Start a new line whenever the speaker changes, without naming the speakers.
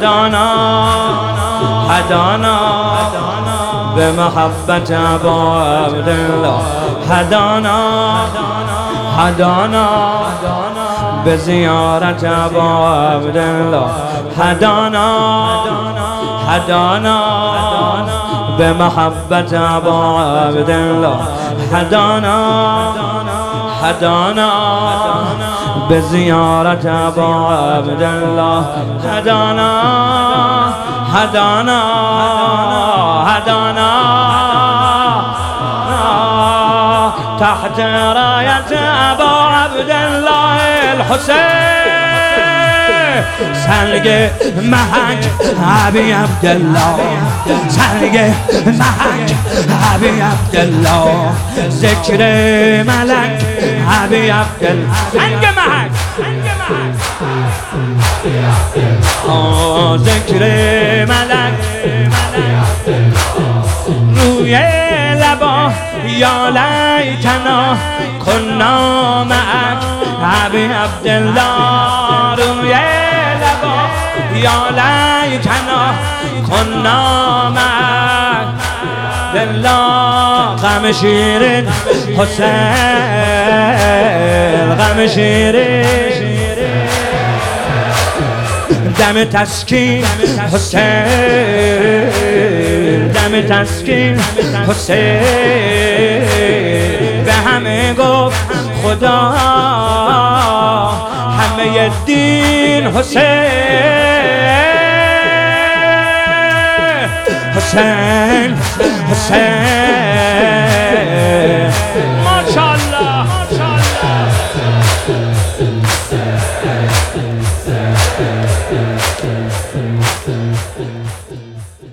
هدانا هدانا بمحبة أبا عبدالله هدانا هدانا بزيارة أبا عبدالله هدانا هدانا بمحبة أبا عبدالله هدانا هدانا بزيارة أبا عبدالله هدانا هدانا هدانا تحت راية أبا عبدالله الحسين سلگ محک ابی عبدالله سلگ محک ابی عبدالله ذکر ملک ابی عبدالله سلگ محک ذکر ملک روی لبا یا لیتنا کنا معک ابی عبدالله روی لبا یا لیتنا کنا معک دلا غم شیرین حسین غم شیرین دم تسکین حسین دم تسکین حسین به همه گفت خدا همه دین حسین حسین حسین ماشاءالله ماشاءالله